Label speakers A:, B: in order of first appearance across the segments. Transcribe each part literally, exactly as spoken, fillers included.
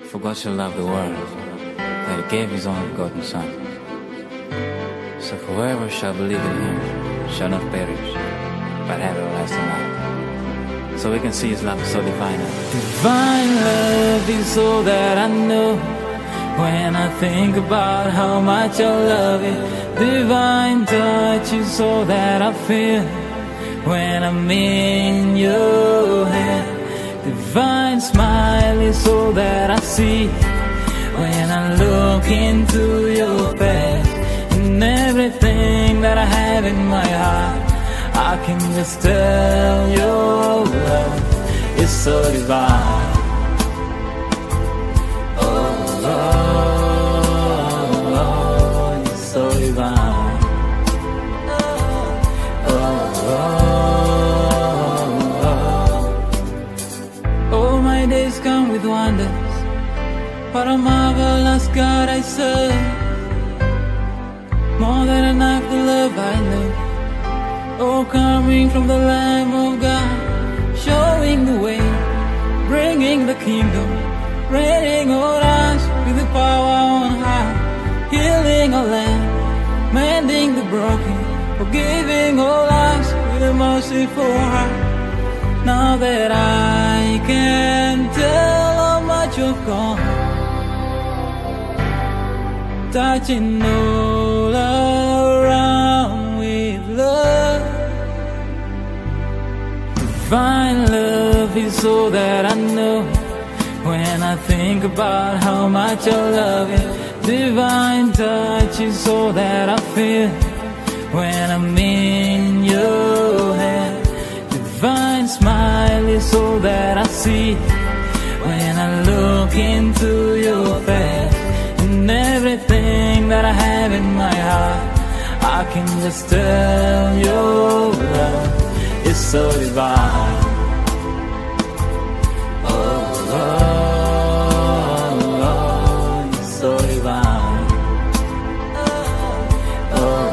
A: For God so loved the world that He gave His only begotten Son. So whoever shall believe in Him shall not perish, but have everlasting life. So we can see His love is so divine. Divine love is all that I know. When I think about how much I love it, divine touch is all that I feel. When I'm in your hand, divine smile is all that I see. When I look into your face, and everything that I have in my heart, I can just tell your love is so divine. Oh, oh, oh, it's so divine. Oh, oh, oh, my days come with wonders, what a marvelous God I serve. More than enough the love I know. Oh, coming from the Lamb of God, showing the way, bringing the kingdom, reigning on us with the power on high, healing our land, mending the broken, forgiving all us with a merciful heart. Now that I can tell how much you've gone, touching all around with love. Divine love is all that I know. When I think about how much I love it, divine touch is all that I feel. When I'm in your hand, divine smile is all that I see. When I look into your face, and everything that I have in my heart, I can just tell your love is so divine. Oh, oh, oh, it's so divine. Oh,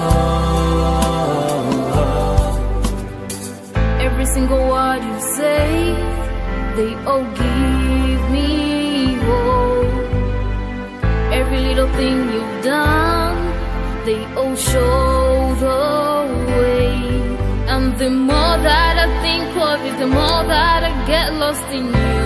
A: oh,
B: oh. Every single word you say, they all give me hope. Every little thing you've done, they all show the way. And the more that I think of it, the more that I get lost in you.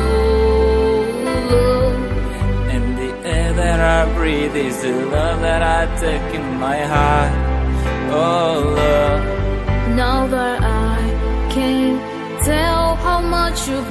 A: And the air that I breathe is the love that I take in my heart. Oh, love.
B: Now that I can tell how much you've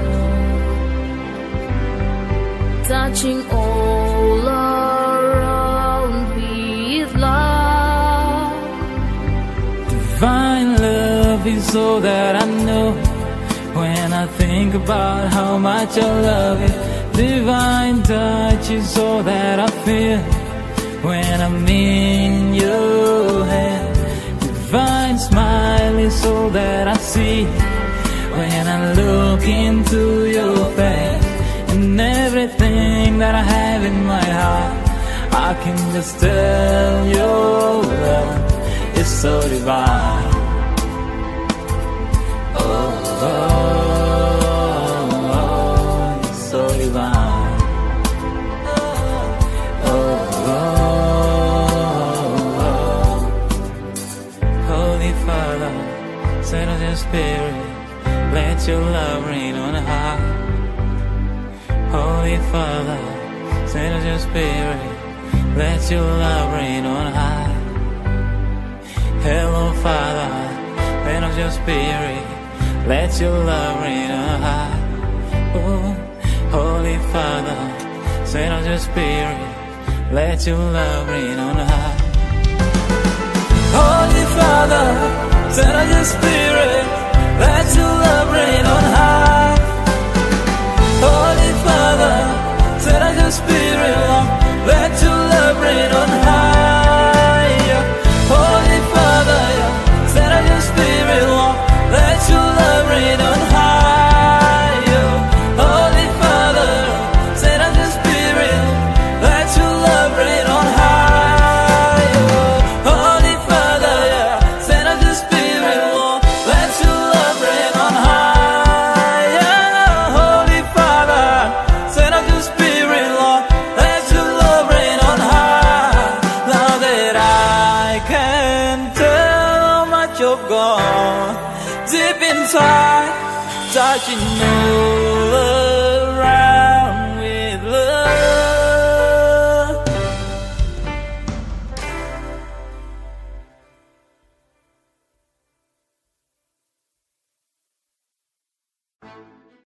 B: grown, touching all around with love.
A: Divine love is all that I know. When I think about how much I love it, divine touch is all that I feel. When I'm in your hand, divine smile is all that I see. When I look into your face, and everything that I have in my heart, I can just tell your love is so divine. Oh, oh, oh, it's so divine. Oh, oh, oh. Holy Father, send us your Spirit, let your love reign on high. Holy Father, send us your Spirit, let your love reign on high. Hello Father, send us your Spirit, let your love reign on high. Oh, Holy Father, send us your Spirit, let your love reign on high. Holy Father, send us your Spirit, let your love reign on high. Holy Father, send us your Spirit, Lord, let your love reign on high. Holy Father, send us your Spirit, Lord, let your love reign on high. Holy Father, send us your Spirit, let your love reign on high. Holy Father, send us your Spirit, Lord, let your love reign on high. Holy Father, send us your Spirit. touch of God, deep inside, touching you.